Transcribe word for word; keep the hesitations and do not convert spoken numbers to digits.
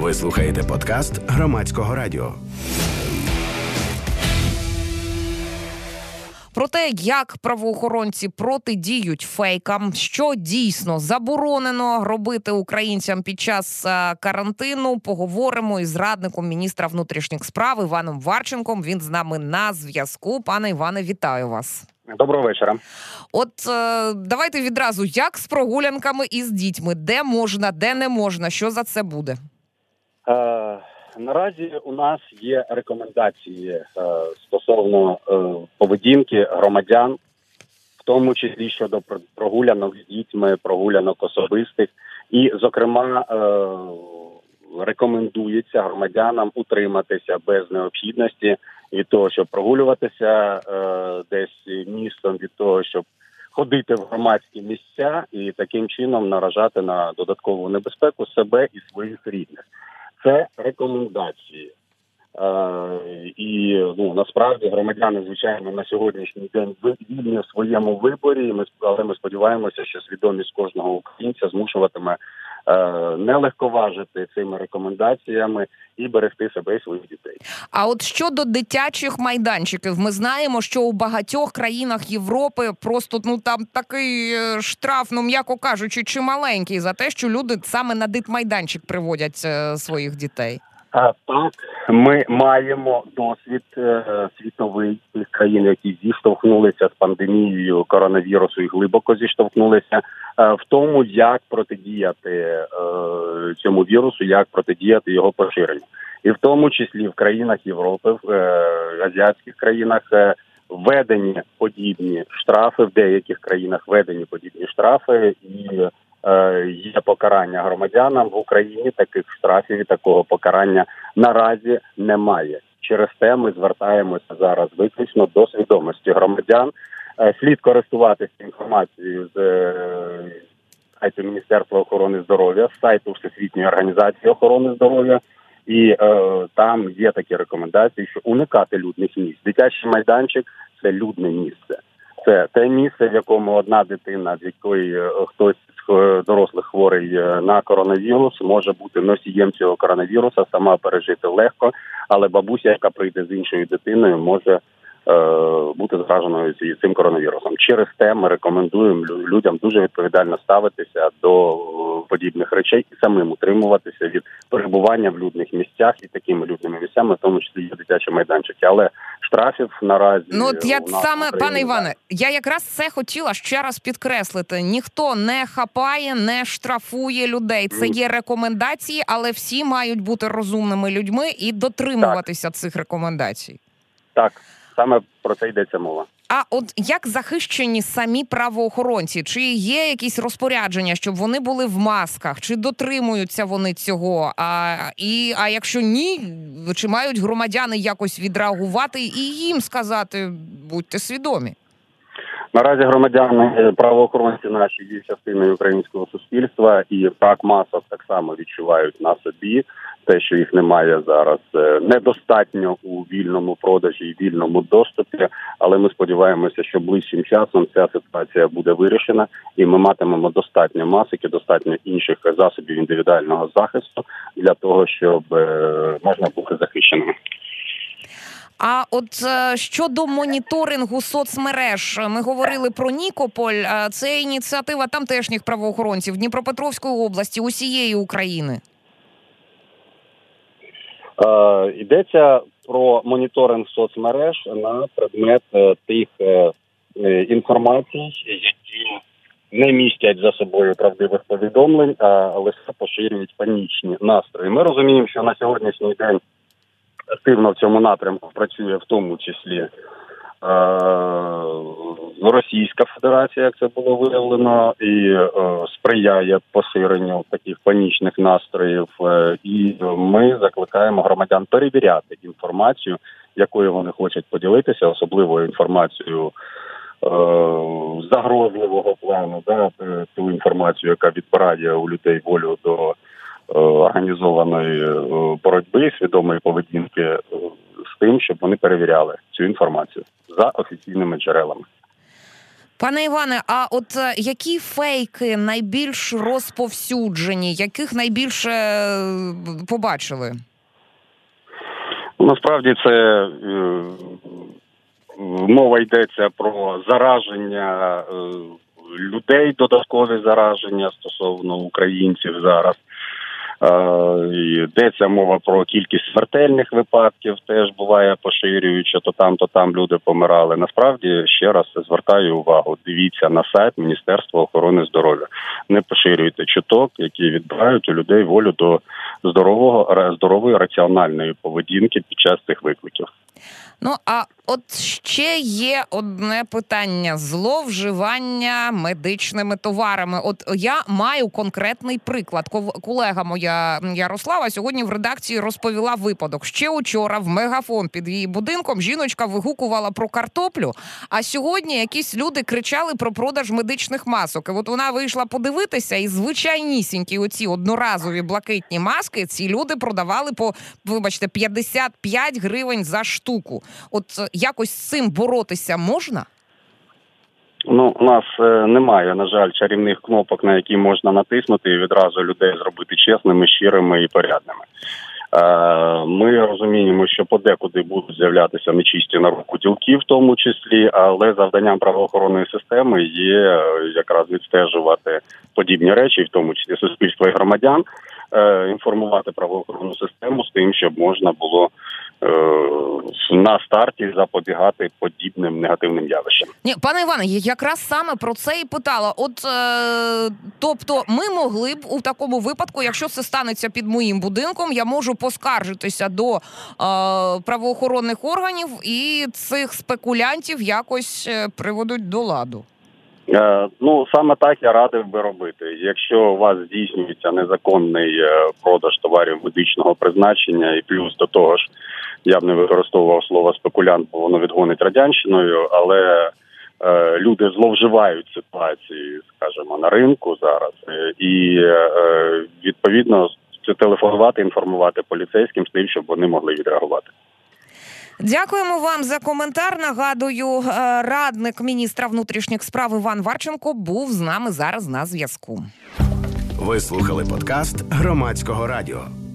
Ви слухаєте подкаст Громадського радіо. Про те, як правоохоронці протидіють фейкам, що дійсно заборонено робити українцям під час карантину, поговоримо із радником міністра внутрішніх справ Іваном Варченком. Він з нами на зв'язку. Пане Іване, вітаю вас. Доброго вечора. От е, давайте відразу, як з прогулянками із дітьми? Де можна, де не можна? Що за це буде? Е, наразі у нас є рекомендації е, стосовно е, поведінки громадян, в тому числі щодо прогулянок з дітьми, прогулянок особистих. І, зокрема, е, рекомендується громадянам утриматися без необхідності від того, щоб прогулюватися е, десь містом, від того, щоб ходити в громадські місця і таким чином наражати на додаткову небезпеку себе і своїх рідних. Це рекомендації. Е, і ну, насправді громадяни, звичайно, на сьогоднішній день вільні в своєму виборі, ми, але ми сподіваємося, що свідомість кожного українця змушуватиме е, не легковажити цими рекомендаціями і берегти себе і своїх дітей. А от щодо дитячих майданчиків, ми знаємо, що у багатьох країнах Європи просто ну там такий штраф, ну м'яко кажучи, чималенький за те, що люди саме на дитмайданчик приводять е, своїх дітей. А, так, ми маємо досвід е, світовий тих країн, які зіштовхнулися з пандемією коронавірусу і глибоко зіштовхнулися е, в тому, як протидіяти е, цьому вірусу, як протидіяти його поширенню. І в тому числі в країнах Європи, в е, азіатських країнах е, введені подібні штрафи, в деяких країнах введені подібні штрафи і є покарання громадянам. В Україні таких штрафів і такого покарання наразі немає. Через те ми звертаємося зараз виключно до свідомості громадян. Слід користуватися інформацією з сайту Міністерства охорони здоров'я, з сайту Всесвітньої організації охорони здоров'я. І е, там є такі рекомендації, що уникати людних місць. Дитячий майданчик – це людне місце. Це те місце, в якому одна дитина, з якої хтось з дорослих хворий на коронавірус, може бути носієм цього коронавіруса, сама пережити легко, але бабуся, яка прийде з іншою дитиною, може е, бути зараженою цим коронавірусом. Через те ми рекомендуємо людям дуже відповідально ставитися до подібних речей і самим утримуватися від перебування в людних місцях і такими людними місцями, в тому числі є дитячі майданчики. Але штрафів наразі... Ну, от я саме, пане Іване, так. я якраз це хотіла ще раз підкреслити. Ніхто не хапає, не штрафує людей. Це є рекомендації, але всі мають бути розумними людьми і дотримуватися так. цих рекомендацій. Так, саме про це йдеться мова. А от як захищені самі правоохоронці? Чи є якісь розпорядження, щоб вони були в масках? Чи дотримуються вони цього? А, і, а якщо ні, чи мають громадяни якось відреагувати і їм сказати, будьте свідомі? Наразі громадяни, правоохоронці наші є частиною українського суспільства, і брак масок так само відчувають на собі. Те, що їх немає зараз, недостатньо у вільному продажі і вільному доступі, але ми сподіваємося, що ближчим часом ця ситуація буде вирішена, і ми матимемо достатньо масок і достатньо інших засобів індивідуального захисту для того, щоб можна бути захищеними. А от щодо моніторингу соцмереж, ми говорили про Нікополь, це ініціатива тамтешніх правоохоронців Дніпропетровської області, усієї України. Е, йдеться про моніторинг соцмереж на предмет е, тих е, інформацій, які не містять за собою правдивих повідомлень, а лише поширюють панічні настрої. Ми розуміємо, що на сьогоднішній день активно в цьому напрямку працює в тому числі е, Російська Федерація, як це було виявлено, і е, сприяє поширенню таких панічних настроїв. Е, і ми закликаємо громадян перевіряти інформацію, якою вони хочуть поділитися, особливо інформацією е, загрозливого плану, да, ту інформацію, яка відбирає у людей волю до організованої боротьби, свідомої поведінки з тим, щоб вони перевіряли цю інформацію за офіційними джерелами. Пане Іване, а от які фейки найбільш розповсюджені, яких найбільше побачили? Насправді це е, мова йдеться про зараження е, людей, додаткові зараження стосовно українців зараз. Е, йдеться мова про кількість смертельних випадків, теж буває поширюючи, то там, то там люди помирали. Насправді, ще раз звертаю увагу, дивіться на сайт Міністерства охорони здоров'я. Не поширюйте чуток, які відбирають у людей волю до здорового, здорової раціональної поведінки під час цих викликів. Ну, а от ще є одне питання – зловживання медичними товарами. От я маю конкретний приклад. Колега моя Ярослава сьогодні в редакції розповіла випадок. Ще учора в Мегафон під її будинком жіночка вигукувала про картоплю, а сьогодні якісь люди кричали про продаж медичних масок. І от вона вийшла подивитися, і звичайнісінькі оці одноразові блакитні маски ці люди продавали по, вибачте, п'ятдесят п'ять гривень за штуку. От якось з цим боротися можна? Ну, у нас е, немає, на жаль, чарівних кнопок, на які можна натиснути і відразу людей зробити чесними, щирими і порядними. Е, ми розуміємо, що подекуди будуть з'являтися нечисті на руку ділки в тому числі, але завданням правоохоронної системи є е, якраз відстежувати подібні речі, в тому числі суспільства і громадян, е, інформувати правоохоронну систему з тим, щоб можна було на старті запобігати подібним негативним явищам. Ні, пане Іване, я якраз саме про це і питала. От, е, тобто, ми могли б у такому випадку, якщо це станеться під моїм будинком, я можу поскаржитися до е, правоохоронних органів і цих спекулянтів якось приведуть до ладу. Е, ну, саме так я радив би робити. Якщо у вас здійснюється незаконний е, продаж товарів медичного призначення, і плюс до того ж, я б не використовував слово спекулянт, бо воно відгонить радянщиною, але е, люди зловживають ситуації, скажімо, на ринку зараз. Е, і, е, відповідно, телефонувати, інформувати поліцейським з тим, щоб вони могли відреагувати. Дякуємо вам за коментар. Нагадую, радник міністра внутрішніх справ Іван Варченко був з нами зараз на зв'язку. Ви слухали подкаст Громадського радіо.